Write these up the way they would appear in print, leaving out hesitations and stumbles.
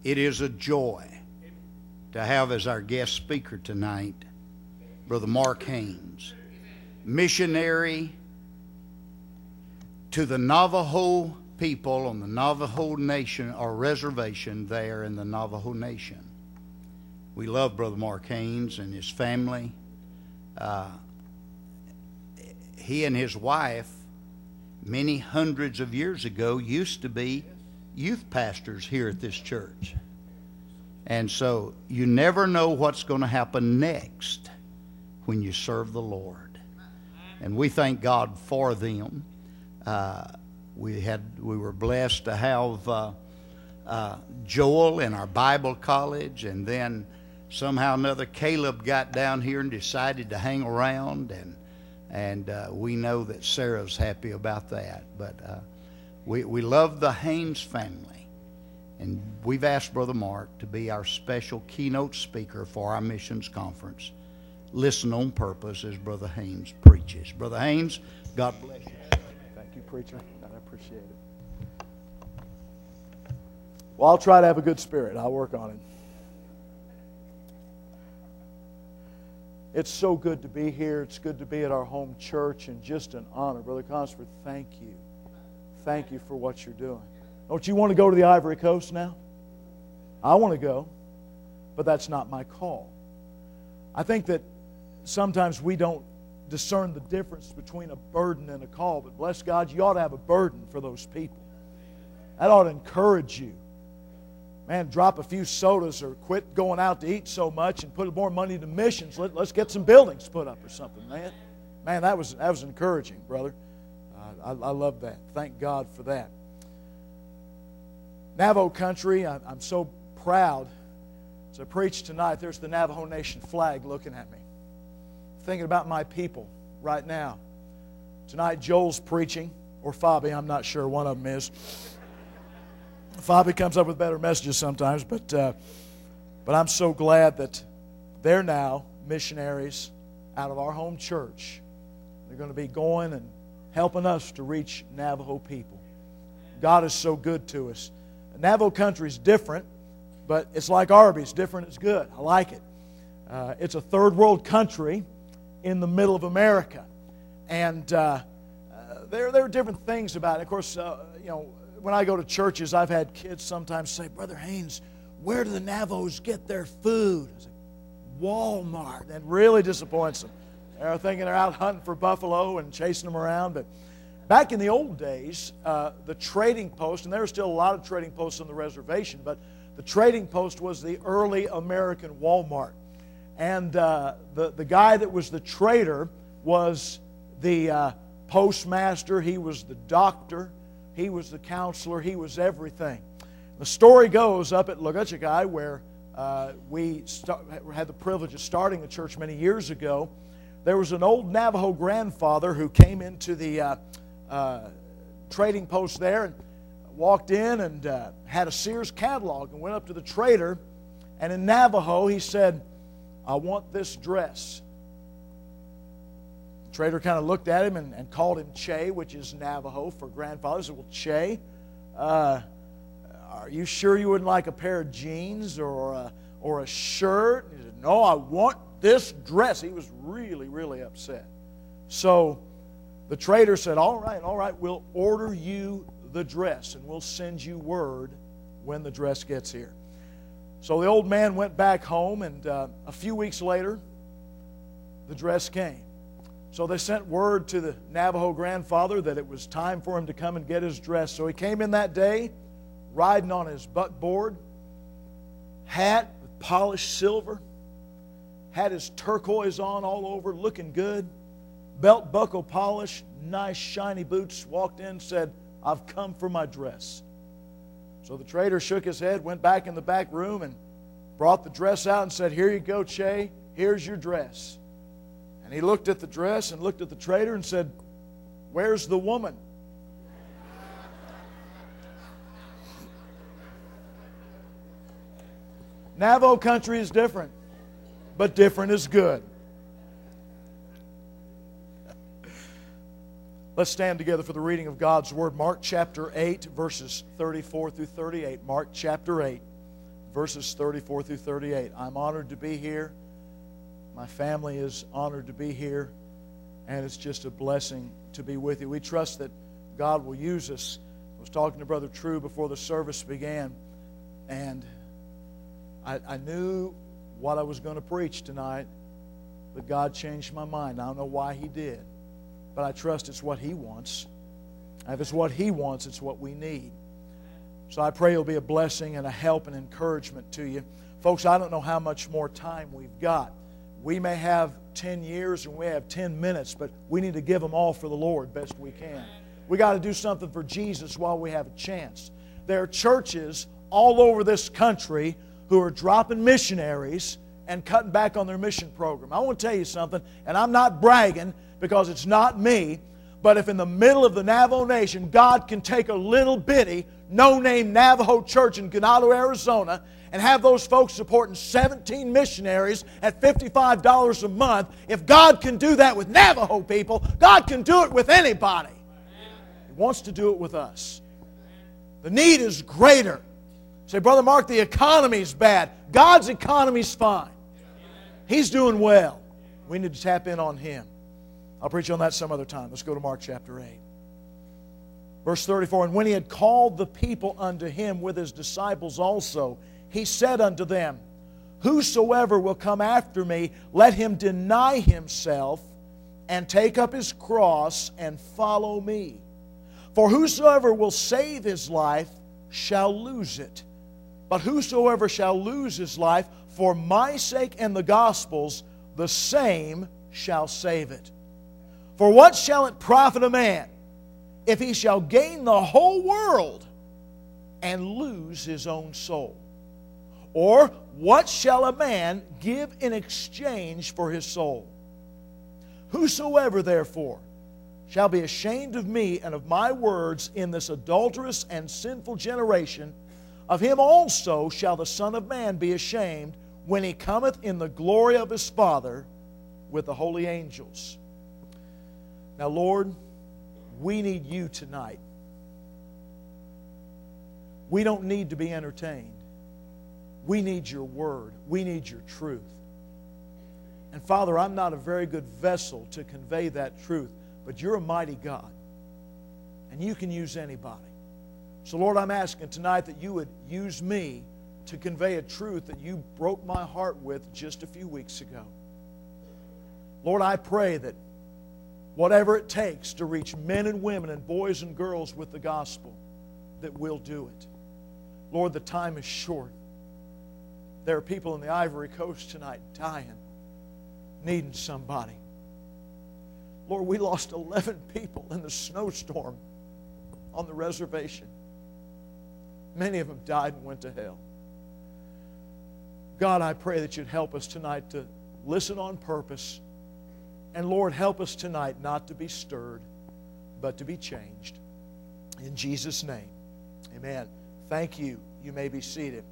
It is a joy to have as our guest speaker tonight Brother Mark Haynes, missionary to the Navajo people on the Navajo Nation or reservation there in the Navajo Nation. We love Brother Mark Haynes and his family. He and his wife, many hundreds of years ago, used to be youth pastors here at this church. And so you never know what's going to happen next when you serve the Lord. And we thank God for them. We were blessed to have Joel in our Bible college, and then somehow or another Caleb got down here and decided to hang around, and we know that Sarah's happy about that. But we love the Haynes family, and we've asked Brother Mark to be our special keynote speaker for our missions conference. Listen on purpose as Brother Haynes preaches. Brother Haynes, God bless you. Thank you, preacher. I appreciate it. Well, I'll try to have a good spirit. I'll work on it. It's so good to be here. It's good to be at our home church, and just an honor. Brother Consford, thank you. Thank you for what you're doing. Don't you want to go to the Ivory Coast now? I want to go, but that's not my call. I think that sometimes we don't discern the difference between a burden and a call, but bless God, you ought to have a burden for those people. That ought to encourage you. Man, drop a few sodas or quit going out to eat so much and put more money to missions. Let's get some buildings put up or something, man. Man, that was encouraging, brother. I love that. Thank God for that. Navajo country, I'm so proud. As I preach tonight, there's the Navajo Nation flag looking at me. Thinking about my people right now. Tonight, Joel's preaching, or Fabi, I'm not sure, one of them is. Fabi comes up with better messages sometimes, but I'm so glad that they're now missionaries out of our home church. They're going to be going and helping us to reach Navajo people. God is so good to us. Navajo country is different, but it's like Arby's. Different is good. I like it. It's a third world country in the middle of America. And there are different things about it. Of course, when I go to churches, I've had kids sometimes say, Brother Haynes, where do the Navajos get their food? I say, Walmart. That really disappoints them. They're thinking they're out hunting for buffalo and chasing them around. But back in the old days, the trading post, and there are still a lot of trading posts on the reservation, but the trading post was the early American Walmart. And the guy that was the trader was the postmaster. He was the doctor. He was the counselor. He was everything. The story goes up at Loguchikai, where we had the privilege of starting a church many years ago. There was an old Navajo grandfather who came into the trading post there and walked in and had a Sears catalog and went up to the trader. And in Navajo, he said, I want this dress. The trader kind of looked at him and called him Che, which is Navajo for grandfather. He said, well, Che, are you sure you wouldn't like a pair of jeans or a shirt? He said, no, I want this dress. He was really, really upset. So the trader said, all right, we'll order you the dress and we'll send you word when the dress gets here. So the old man went back home, and a few weeks later, the dress came. So they sent word to the Navajo grandfather that it was time for him to come and get his dress. So he came in that day, riding on his buckboard, hat with polished silver, had his turquoise on all over, looking good, belt buckle polished, nice shiny boots, walked in and said, I've come for my dress. So the trader shook his head, went back in the back room and brought the dress out and said, here you go, Che, here's your dress. And he looked at the dress and looked at the trader and said, where's the woman? Navajo country is different, but different is good. Let's stand together for the reading of God's Word. Mark chapter 8, verses 34 through 38. Mark chapter 8, verses 34 through 38. I'm honored to be here. My family is honored to be here. And it's just a blessing to be with you. We trust that God will use us. I was talking to Brother True before the service began, and I knew what I was going to preach tonight, but God changed my mind. I don't know why He did, but I trust it's what He wants. And if it's what He wants, it's what we need. So I pray it'll be a blessing and a help and encouragement to you. Folks, I don't know how much more time we've got. We may have 10 years and we have 10 minutes, but we need to give them all for the Lord best we can. We got to do something for Jesus while we have a chance. There are churches all over this country who are dropping missionaries and cutting back on their mission program. I want to tell you something, and I'm not bragging because it's not me, but if in the middle of the Navajo Nation, God can take a little bitty, no-name Navajo church in Ganado, Arizona, and have those folks supporting 17 missionaries at $55 a month, if God can do that with Navajo people, God can do it with anybody. He wants to do it with us. The need is greater. Say, Brother Mark, the economy's bad. God's economy's fine. He's doing well. We need to tap in on Him. I'll preach on that some other time. Let's go to Mark chapter 8. Verse 34, and when He had called the people unto Him with His disciples also, He said unto them, whosoever will come after me, let him deny himself and take up his cross and follow me. For whosoever will save his life shall lose it. But whosoever shall lose his life for my sake and the gospel's, the same shall save it. For what shall it profit a man if he shall gain the whole world and lose his own soul? Or what shall a man give in exchange for his soul? Whosoever therefore shall be ashamed of me and of my words in this adulterous and sinful generation, of him also shall the Son of Man be ashamed when He cometh in the glory of His Father with the holy angels. Now, Lord, we need You tonight. We don't need to be entertained. We need Your Word. We need Your truth. And Father, I'm not a very good vessel to convey that truth, but You're a mighty God, and You can use anybody. So Lord, I'm asking tonight that You would use me to convey a truth that You broke my heart with just a few weeks ago. Lord, I pray that whatever it takes to reach men and women and boys and girls with the gospel, that we'll do it. Lord, the time is short. There are people in the Ivory Coast tonight dying, needing somebody. Lord, we lost 11 people in the snowstorm on the reservation. Many of them died and went to hell. God, I pray that You'd help us tonight to listen on purpose. And Lord, help us tonight not to be stirred, but to be changed. In Jesus' name, amen. Thank you. You may be seated.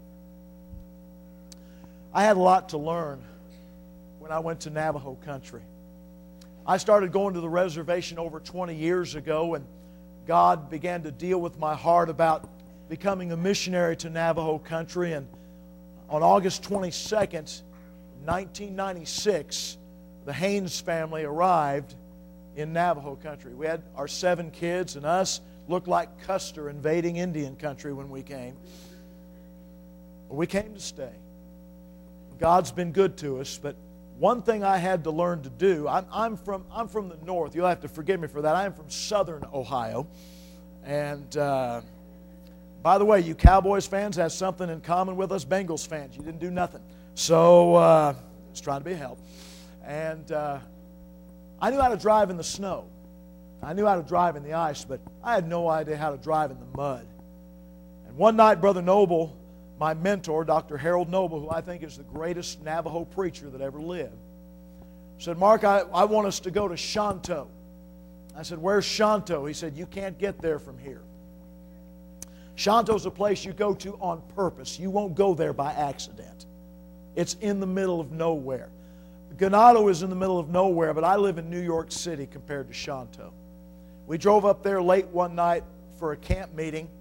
I had a lot to learn when I went to Navajo country. I started going to the reservation over 20 years ago, and God began to deal with my heart about becoming a missionary to Navajo country. And on August 22nd, 1996, the Haynes family arrived in Navajo country. We had our 7 kids, and us looked like Custer invading Indian country when we came. We came to stay. God's been good to us, but one thing I had to learn to do, I'm from the north. You'll have to forgive me for that. I am from southern Ohio. And by the way, you Cowboys fans have something in common with us Bengals fans. You didn't do nothing. So I was trying to be a help. And I knew how to drive in the snow. I knew how to drive in the ice, but I had no idea how to drive in the mud. And one night, Brother Noble, my mentor, Dr. Harold Noble, who I think is the greatest Navajo preacher that ever lived, said, Mark, I want us to go to Shanto. I said, where's Shanto? He said, you can't get there from here. Shanto's a place you go to on purpose. You won't go there by accident. It's in the middle of nowhere. Ganado is in the middle of nowhere, but I live in New York City compared to Shanto. We drove up there late one night for a camp meeting,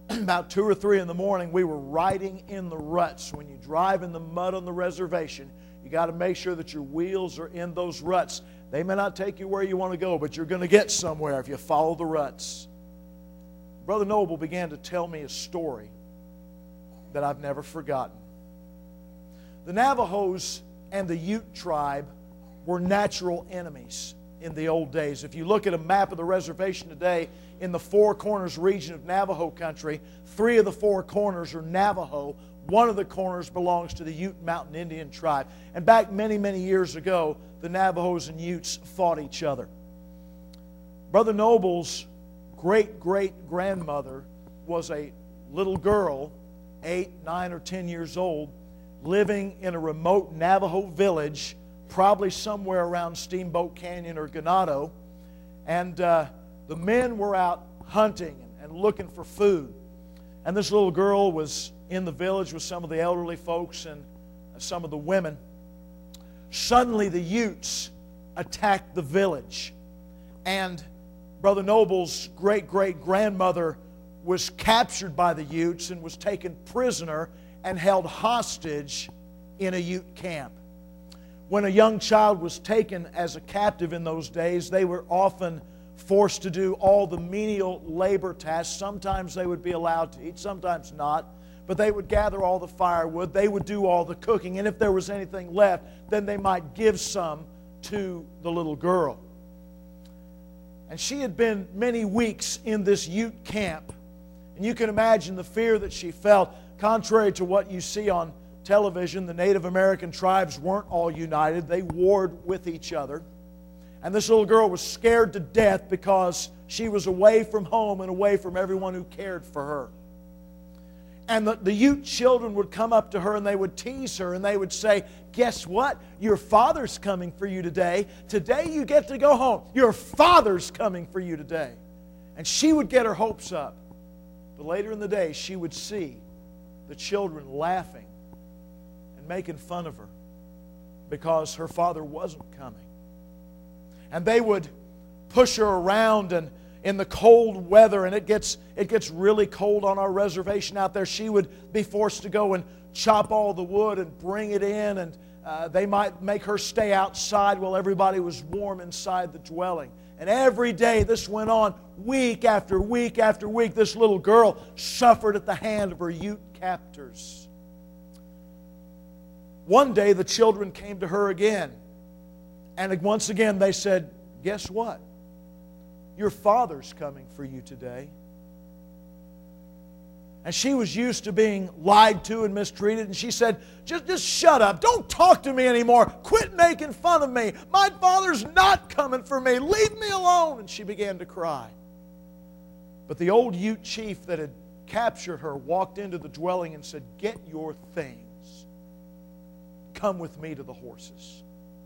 about 2 or 3 in the morning, we were riding in the ruts. When you drive in the mud on the reservation, you got to make sure that your wheels are in those ruts. They may not take you where you want to go, but you're going to get somewhere if you follow the ruts. Brother Noble began to tell me a story that I've never forgotten. The Navajos and the Ute tribe were natural enemies in the old days. If you look at a map of the reservation today, in the Four Corners region of Navajo country, 3 of the 4 corners are Navajo. 1 of the corners belongs to the Ute Mountain Indian tribe. And back many, many years ago, the Navajos and Utes fought each other. Brother Noble's great-great-grandmother was a little girl, 8, 9, or 10 years old, living in a remote Navajo village, probably somewhere around Steamboat Canyon or Ganado. And the men were out hunting and looking for food. And this little girl was in the village with some of the elderly folks and some of the women. Suddenly the Utes attacked the village. And Brother Noble's great-great-grandmother was captured by the Utes and was taken prisoner and held hostage in a Ute camp. When a young child was taken as a captive in those days, they were often forced to do all the menial labor tasks. Sometimes they would be allowed to eat, sometimes not. But they would gather all the firewood. They would do all the cooking. And if there was anything left, then they might give some to the little girl. And she had been many weeks in this Ute camp. And you can imagine the fear that she felt. Contrary to what you see on television, the Native American tribes weren't all united. They warred with each other. And this little girl was scared to death because she was away from home and away from everyone who cared for her. And the Ute children would come up to her and they would tease her and they would say, "Guess what? Your father's coming for you today. Today you get to go home. Your father's coming for you today." And she would get her hopes up. But later in the day, she would see the children laughing and making fun of her because her father wasn't coming. And they would push her around, and in the cold weather, and it gets really cold on our reservation out there, she would be forced to go and chop all the wood and bring it in, and they might make her stay outside while everybody was warm inside the dwelling. And every day this went on, week after week after week. This little girl suffered at the hand of her Ute captors. One day the children came to her again, and once again they said, "Guess what? Your father's coming for you today." And she was used to being lied to and mistreated, and she said, just shut up. Don't talk to me anymore. Quit making fun of me. My father's not coming for me. Leave me alone. And she began to cry. But the old Ute chief that had captured her walked into the dwelling and said, "Get your things. Come with me to the horses."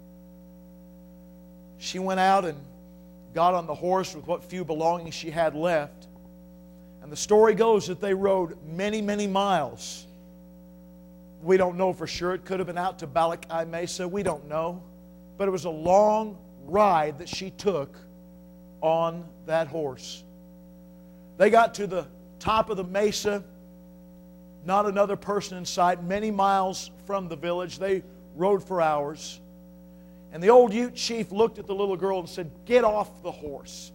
She went out and got on the horse with what few belongings she had left. And the story goes that they rode many, many miles. We don't know for sure. It could have been out to Balakai Mesa. We don't know. But it was a long ride that she took on that horse. They got to the top of the mesa. Not another person in sight. Many miles from the village. They rode for hours. And the old Ute chief looked at the little girl and said, "Get off the horse."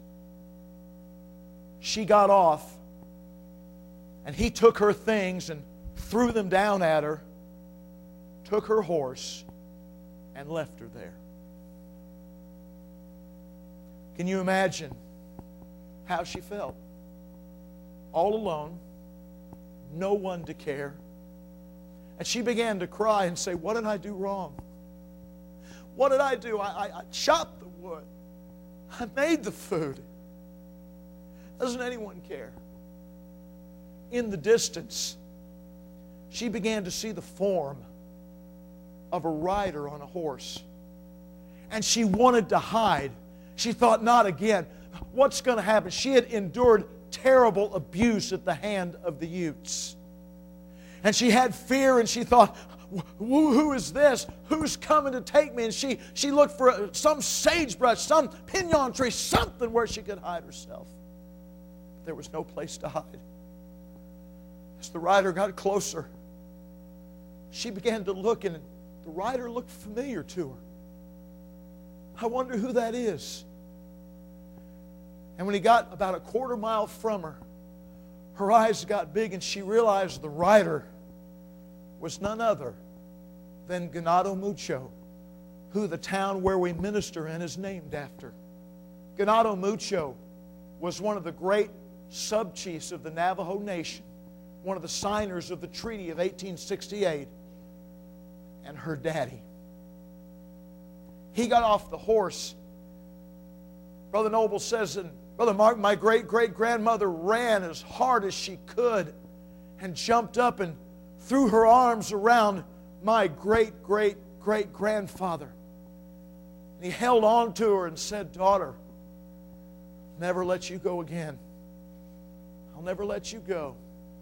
She got off, and he took her things and threw them down at her, took her horse, and left her there. Can you imagine how she felt? All alone, no one to care. And she began to cry and say, "What did I do wrong? What did I do? I chopped the wood. I made the food. Doesn't anyone care?" In the distance, she began to see the form of a rider on a horse. And she wanted to hide. She thought, not again. What's going to happen? She had endured terrible abuse at the hand of the Utes. And she had fear, and she thought, who is this? Who's coming to take me? And she looked for some sagebrush, some pinon tree, something where she could hide herself. There was no place to hide. As the rider got closer, she began to look, and the rider looked familiar to her. I wonder who that is. And when he got about a quarter mile from her, her eyes got big, and she realized the rider was none other than Ganado Mucho, who the town where we minister in is named after. Ganado Mucho was one of the great sub-chiefs of the Navajo Nation, one of the signers of the Treaty of 1868, and her daddy. He got off the horse. Brother Noble says, and Brother Mark, my great-great-grandmother ran as hard as she could and jumped up and threw her arms around my great-great-great-grandfather. And he held on to her and said, "Daughter, I'll never let you go again. I'll never let you go."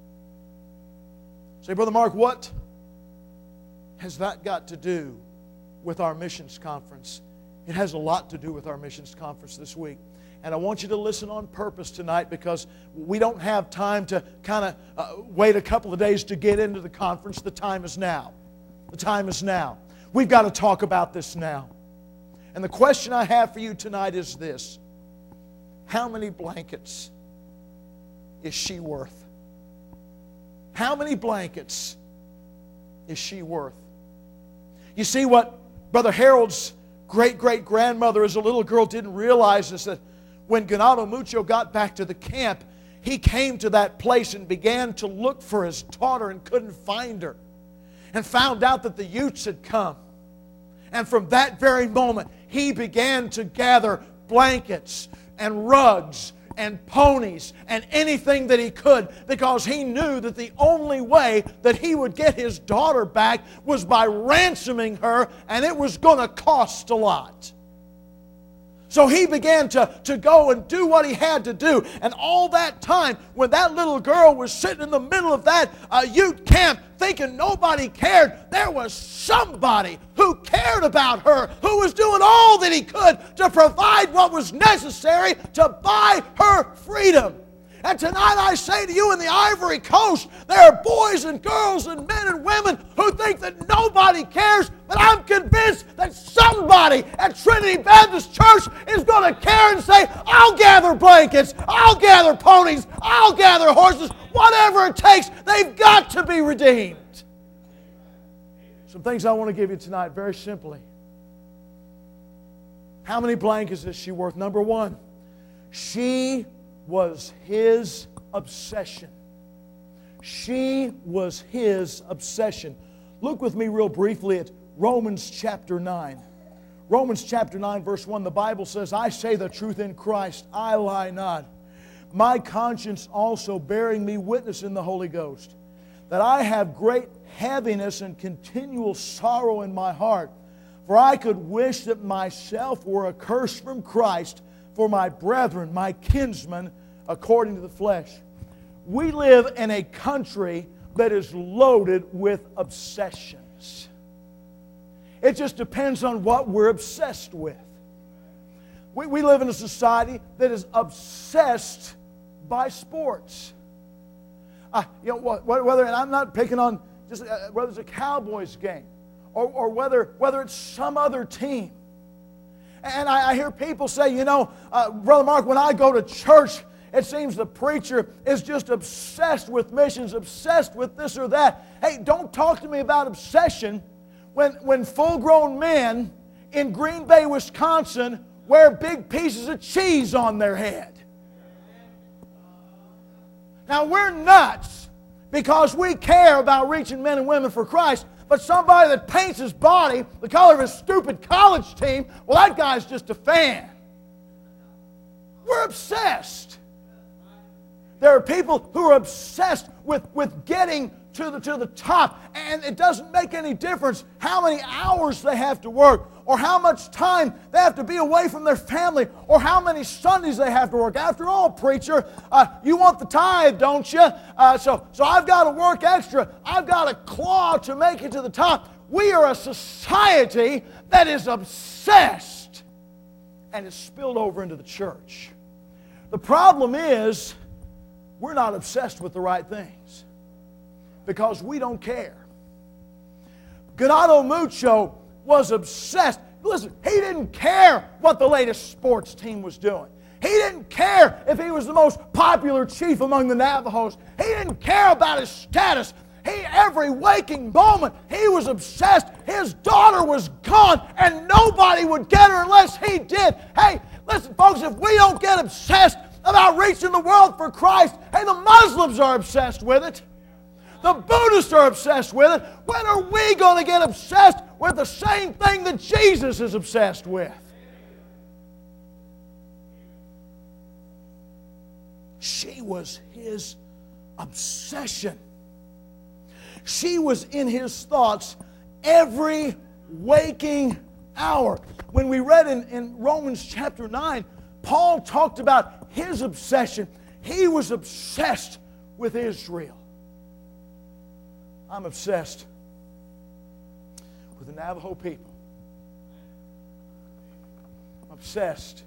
Say, Brother Mark, what has that got to do with our missions conference? It has a lot to do with our missions conference this week. And I want you to listen on purpose tonight, because we don't have time to kind of wait a couple of days to get into the conference. The time is now. The time is now. We've got to talk about this now. And the question I have for you tonight is this: how many blankets is she worth? How many blankets is she worth? You see, what Brother Harold's great-great-grandmother as a little girl didn't realize is that when Ganado Mucho got back to the camp, he came to that place and began to look for his daughter and couldn't find her, and found out that the Utes had come. And from that very moment, he began to gather blankets and rugs and ponies and anything that he could, because he knew that the only way that he would get his daughter back was by ransoming her, and it was going to cost a lot. So he began to go and do what he had to do. And all that time, when that little girl was sitting in the middle of that Ute camp thinking nobody cared, there was somebody who cared about her, who was doing all that he could to provide what was necessary to buy her freedom. And tonight I say to you, in the Ivory Coast, there are boys and girls and men and women who think that nobody cares, but I'm convinced that somebody at Trinity Baptist Church is going to care and say, "I'll gather blankets, I'll gather ponies, I'll gather horses, whatever it takes, they've got to be redeemed." Some things I want to give you tonight very simply. How many blankets is she worth? Number one, she was his obsession. She was his obsession. Look with me real briefly at Romans chapter 9. Romans chapter 9 verse 1, the Bible says, "I say the truth in Christ, I lie not. My conscience also bearing me witness in the Holy Ghost, that I have great heaviness and continual sorrow in my heart. For I could wish that myself were accursed from Christ for my brethren, my kinsmen, according to the flesh." We live in a country that is loaded with obsessions. It just depends on what we're obsessed with. We live in a society that is obsessed by sports. Whether, and I'm not picking on just whether it's a Cowboys game or whether it's some other team. And I hear people say, Brother Mark, when I go to church, it seems the preacher is just obsessed with missions, obsessed with this or that. Hey, don't talk to me about obsession when full-grown men in Green Bay, Wisconsin wear big pieces of cheese on their head. Now, we're nuts because we care about reaching men and women for Christ. But somebody that paints his body the color of his stupid college team, well, that guy's just a fan. We're obsessed. There are people who are obsessed with getting to the top, and it doesn't make any difference how many hours they have to work, or how much time they have to be away from their family, or how many Sundays they have to work. After all, preacher, you want the tithe, don't you? So I've got to work extra. I've got to claw to make it to the top. We are a society that is obsessed, and it's spilled over into the church. The problem is, we're not obsessed with the right things. because we don't care. Ganado Mucho was obsessed. Listen, he didn't care what the latest sports team was doing. He didn't care if he was the most popular chief among the Navajos. He didn't care about his status. Every waking moment, he was obsessed. His daughter was gone, and nobody would get her unless he did. Hey, listen, folks, if we don't get obsessed about reaching the world for Christ, hey, the Muslims are obsessed with it. The Buddhists are obsessed with it. When are we going to get obsessed with the same thing that Jesus is obsessed with? She was his obsession. She was in his thoughts every waking hour. When we read in Romans chapter 9, Paul talked about his obsession. He was obsessed with Israel. I'm obsessed with the Navajo people. I'm obsessed.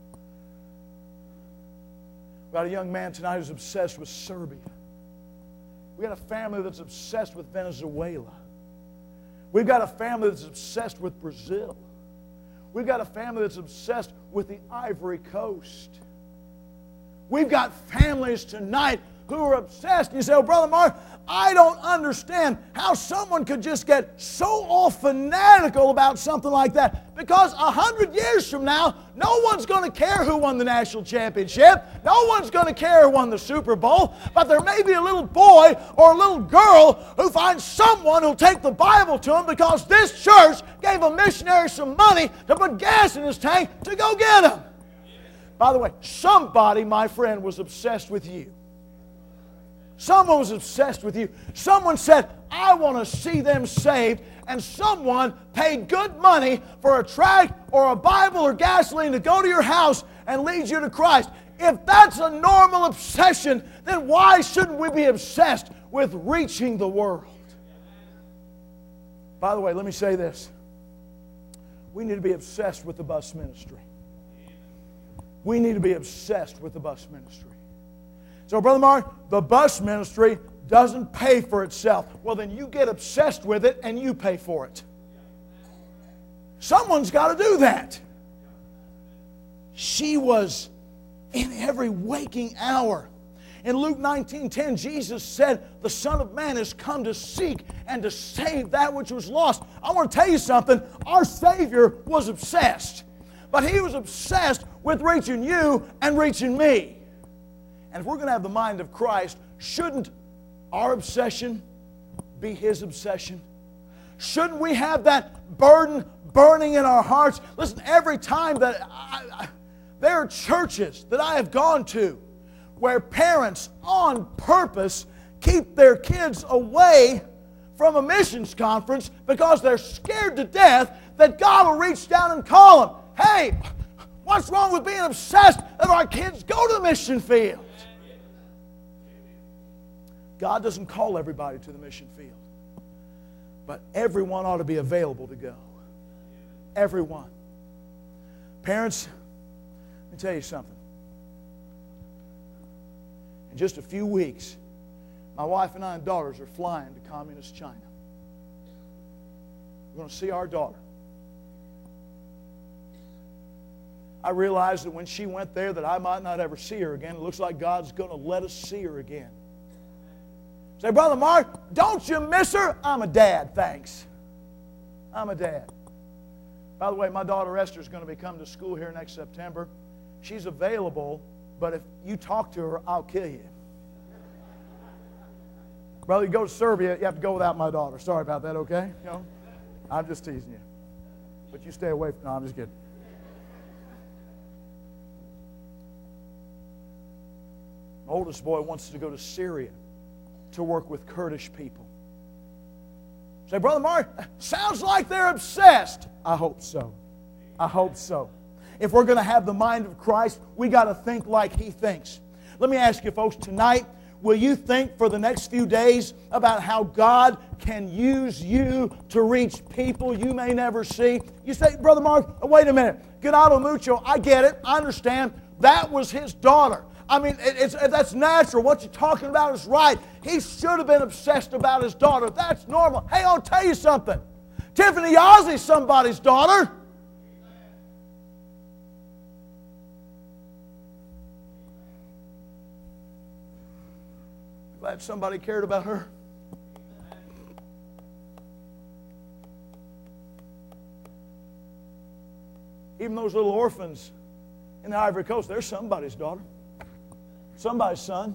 We got a young man tonight who's obsessed with Serbia. We got a family that's obsessed with Venezuela. We've got a family that's obsessed with Brazil. We've got a family that's obsessed with the Ivory Coast. We've got families tonight who are obsessed. And you say, oh, Brother Mark, I don't understand how someone could just get so all fanatical about something like that. Because 100 years from now, no one's going to care who won the national championship. No one's going to care who won the Super Bowl. But there may be a little boy or a little girl who finds someone who'll take the Bible to him because this church gave a missionary some money to put gas in his tank to go get him. By the way, somebody, my friend, was obsessed with you. Someone was obsessed with you. Someone said, I want to see them saved. And someone paid good money for a tract or a Bible or gasoline to go to your house and lead you to Christ. If that's a normal obsession, then why shouldn't we be obsessed with reaching the world? By the way, let me say this. We need to be obsessed with the bus ministry. We need to be obsessed with the bus ministry. So, Brother Mark, the bus ministry doesn't pay for itself. Well, then you get obsessed with it and you pay for it. Someone's got to do that. She was in every waking hour. In Luke 19:10, Jesus said, the Son of Man has come to seek and to save that which was lost. I want to tell you something. Our Savior was obsessed. But He was obsessed with reaching you and reaching me. And if we're going to have the mind of Christ, shouldn't our obsession be His obsession? Shouldn't we have that burden burning in our hearts? Listen, every time that there are churches that I have gone to where parents on purpose keep their kids away from a missions conference because they're scared to death that God will reach down and call them. Hey, what's wrong with being obsessed that our kids go to the mission field? God doesn't call everybody to the mission field. But everyone ought to be available to go. Everyone. Parents, let me tell you something. In just a few weeks, my wife and I and daughters are flying to Communist China. We're going to see our daughter. I realized that when she went there that I might not ever see her again. It looks like God's going to let us see her again. Say, Brother Mark, don't you miss her? I'm a dad, thanks. I'm a dad. By the way, my daughter Esther is going to be coming to school here next September. She's available, but if you talk to her, I'll kill you. Brother, you go to Serbia, you have to go without my daughter. Sorry about that, okay? You know, I'm just teasing you. But you stay away from... No, I'm just kidding. My oldest boy wants to go to Syria to work with Kurdish people. Say, Brother Mark, sounds like they're obsessed. I hope so. I hope so. If we're going to have the mind of Christ, we got to think like He thinks. Let me ask you folks, tonight, will you think for the next few days about how God can use you to reach people you may never see? You say, Brother Mark, wait a minute. Ganado Mucho, I get it. I understand. That was his daughter. I mean, that's natural. What you're talking about is right. He should have been obsessed about his daughter. That's normal. Hey, I'll tell you something. Tiffany Osley's somebody's daughter. Glad somebody cared about her. Even those little orphans in the Ivory Coast, they're somebody's daughter. Somebody's son.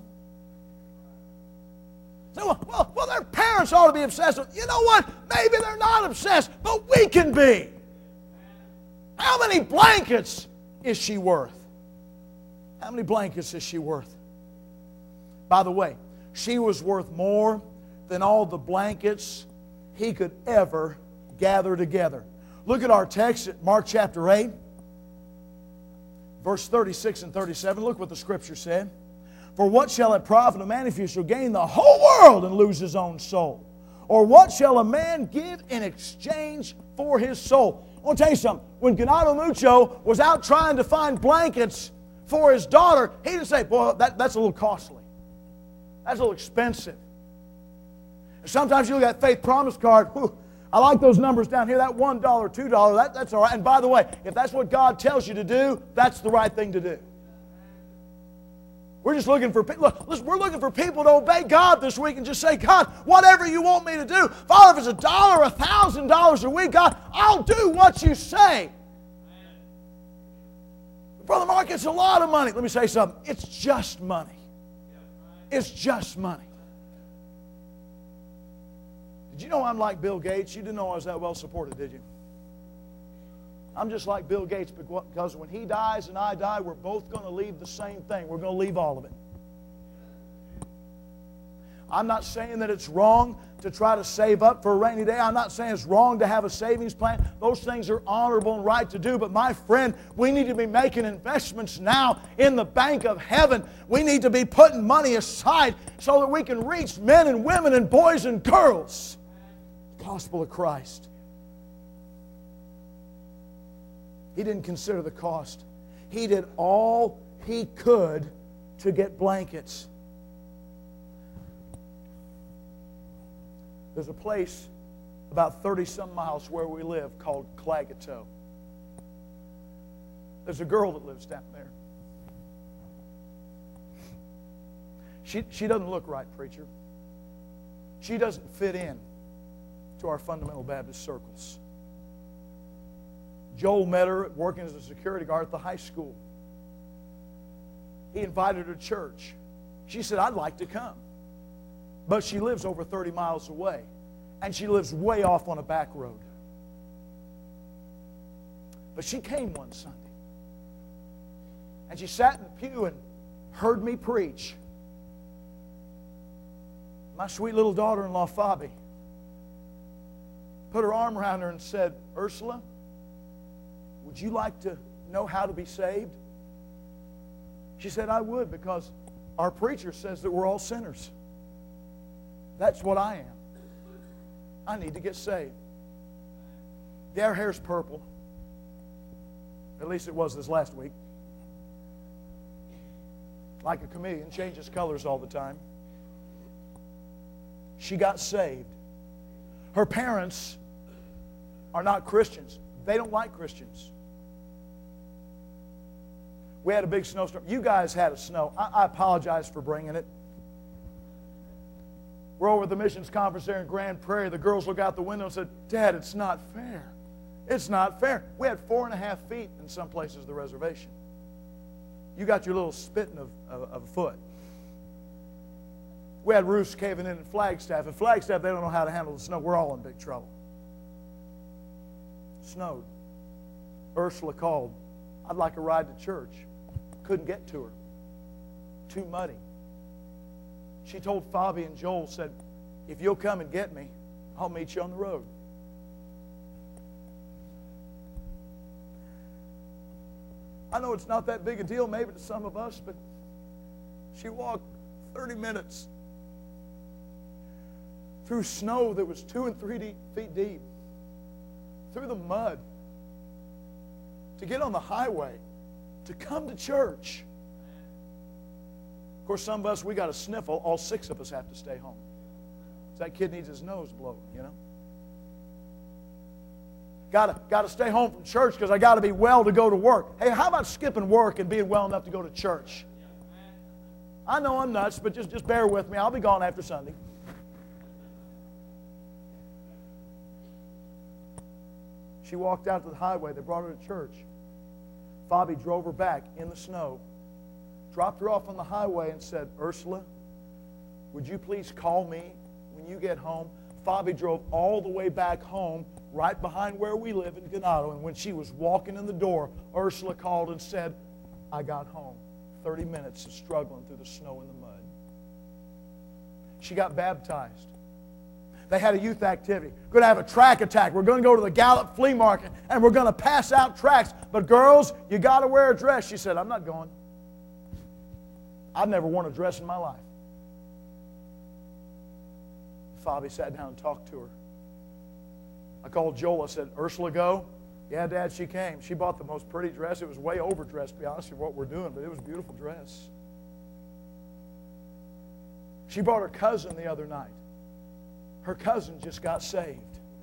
So, well, their parents ought to be obsessed with. You know what? Maybe they're not obsessed, but we can be. How many blankets is she worth? How many blankets is she worth? By the way, she was worth more than all the blankets he could ever gather together. Look at our text at Mark chapter 8, verse 36 and 37. Look what the Scripture said. For what shall it profit a man if he shall gain the whole world and lose his own soul? Or what shall a man give in exchange for his soul? I want to tell you something. When Ganado Mucho was out trying to find blankets for his daughter, he didn't say, boy, that's a little costly. That's a little expensive. Sometimes you look at that faith promise card, whew, I like those numbers down here, that $1, $2, that's all right. And by the way, if that's what God tells you to do, that's the right thing to do. We're just looking for people. Listen, we're looking for people to obey God this week and just say, God, whatever you want me to do. Father, if it's $1 or $1,000 a week, God, I'll do what you say. Brother Mark, it's a lot of money. Let me say something. It's just money. It's just money. Did you know I'm like Bill Gates? You didn't know I was that well supported, did you? I'm just like Bill Gates because when he dies and I die, we're both going to leave the same thing. We're going to leave all of it. I'm not saying that it's wrong to try to save up for a rainy day. I'm not saying it's wrong to have a savings plan. Those things are honorable and right to do. But my friend, we need to be making investments now in the bank of heaven. We need to be putting money aside so that we can reach men and women and boys and girls. The gospel of Christ. He didn't consider the cost. He did all he could to get blankets. There's a place about 30-some miles where we live called Clagato. There's a girl that lives down there. She doesn't look right, preacher. She doesn't fit in to our fundamental Baptist circles. Joel met her working as a security guard at the high school. He invited her to church. She said, I'd like to come. But she lives over 30 miles away. And she lives way off on a back road. But she came one Sunday. And she sat in the pew and heard me preach. My sweet little daughter-in-law, Fabi, put her arm around her and said, Ursula, would you like to know how to be saved? She said, I would, because our preacher says that we're all sinners. That's what I am. I need to get saved. Their hair's purple. At least it was this last week. Like a chameleon, changes colors all the time. She got saved. Her parents are not Christians. They don't like Christians. We had a big snowstorm. You guys had a snow. I apologize for bringing it. We're over at the missions conference there in Grand Prairie. The girls look out the window and said, Dad, it's not fair. It's not fair. We had 4.5 feet in some places of the reservation. You got your little spitting of a foot. We had roofs caving in at Flagstaff. At Flagstaff, they don't know how to handle the snow. We're all in big trouble. Snowed. Ursula called. I'd like a ride to church. Couldn't get to her. Too muddy. She told Fabi and Joel, said, if you'll come and get me, I'll meet you on the road. I know it's not that big a deal maybe to some of us, but she walked 30 minutes through snow that was 2 and 3 feet deep, through the mud, to get on the highway, to come to church. Of course, some of us, we got a sniffle. All 6 of us have to stay home. So that kid needs his nose blown, you know. Got to stay home from church because I got to be well to go to work. Hey, how about skipping work and being well enough to go to church? I know I'm nuts, but just bear with me. I'll be gone after Sunday. She walked out to the highway. They brought her to church. Fabi drove her back in the snow, dropped her off on the highway and said, Ursula, would you please call me when you get home? Fabi drove all the way back home, right behind where we live in Ganado. And when she was walking in the door, Ursula called and said, I got home. 30 minutes of struggling through the snow and the mud. She got baptized. They had a youth activity. We're going to have a track attack. We're going to go to the Gallup flea market and we're going to pass out tracts. But girls, you got to wear a dress. She said, I'm not going. I've never worn a dress in my life. Fabi sat down and talked to her. I called Joel. I said, Ursula go? Yeah, Dad, she came. She bought the most pretty dress. It was way overdressed, to be honest with what we're doing, but it was a beautiful dress. She brought her cousin the other night. Her cousin just got saved.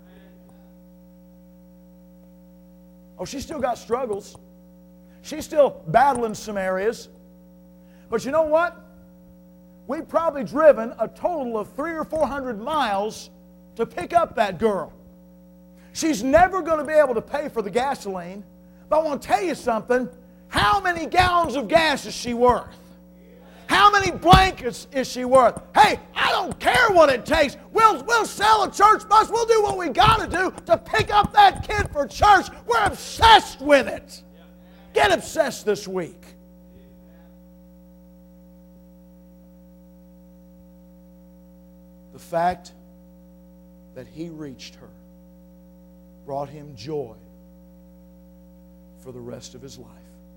Oh, she's still got struggles. She's still battling some areas. But you know what? We've probably driven a total of 300 or 400 miles to pick up that girl. She's never going to be able to pay for the gasoline. But I want to tell you something. How many gallons of gas is she worth? How many blankets is she worth? Hey, I don't care what it takes. We'll sell a church bus. We'll do what we got to do to pick up that kid for church. We're obsessed with it. Get obsessed this week. The fact that he reached her brought him joy for the rest of his life.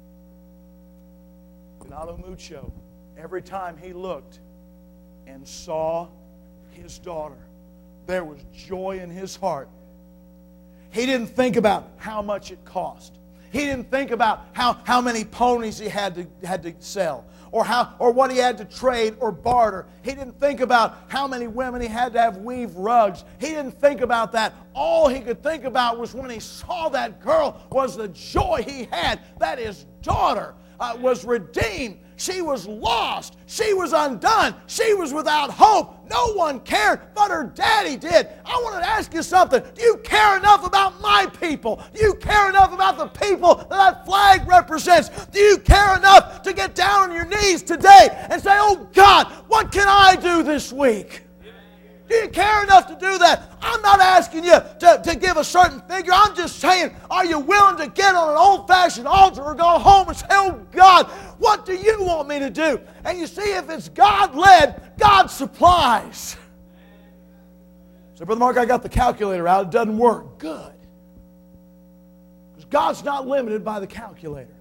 Ganado Mucho, every time he looked and saw his daughter, there was joy in his heart. He didn't think about how much it cost. He didn't think about how many ponies he had to sell, or what he had to trade or barter. He didn't think about how many women he had to have weave rugs. He didn't think about that. All he could think about was when he saw that girl was the joy he had that his daughter was redeemed. She was lost. She was undone. She was without hope. No one cared, but her daddy did. I wanted to ask you something. Do you care enough about my people? Do you care enough about the people that flag represents? Do you care enough to get down on your knees today and say, oh God, what can I do this week? Do you care enough to do that? I'm not asking you to give a certain figure. I'm just saying, are you willing to get on an old-fashioned altar or go home and say, oh God, what do you want me to do? And you see, if it's God-led, God supplies. So, Brother Mark, I got the calculator out. It doesn't work. Good. Because God's not limited by the calculator.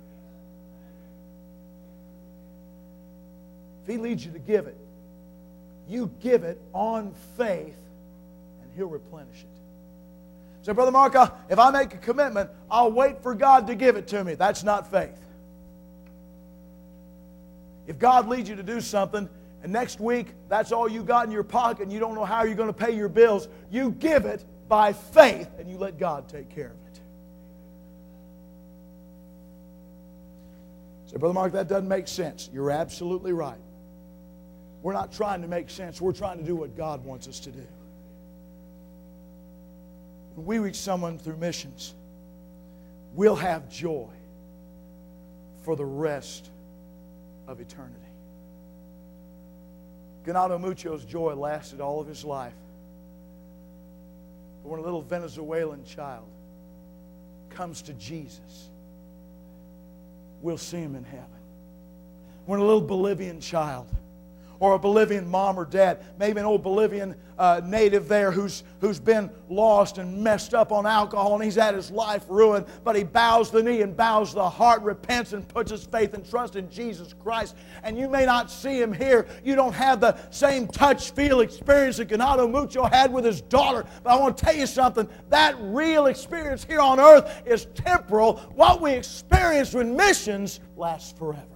If He leads you to give it, you give it on faith, and He'll replenish it. So, Brother Mark, if I make a commitment, I'll wait for God to give it to me. That's not faith. If God leads you to do something, and next week that's all you got in your pocket, and you don't know how you're going to pay your bills, you give it by faith, and you let God take care of it. So, Brother Mark, that doesn't make sense. You're absolutely right. We're not trying to make sense. We're trying to do what God wants us to do. When we reach someone through missions, we'll have joy for the rest of eternity. Ganado Mucho's joy lasted all of his life. But when a little Venezuelan child comes to Jesus, we'll see him in heaven. When a little Bolivian child, or a Bolivian mom or dad, maybe an old Bolivian native there who's been lost and messed up on alcohol and he's had his life ruined, but he bows the knee and bows the heart, repents and puts his faith and trust in Jesus Christ. And you may not see him here. You don't have the same touch, feel experience that Ganado Mucho had with his daughter. But I want to tell you something. That real experience here on earth is temporal. What we experience with missions lasts forever.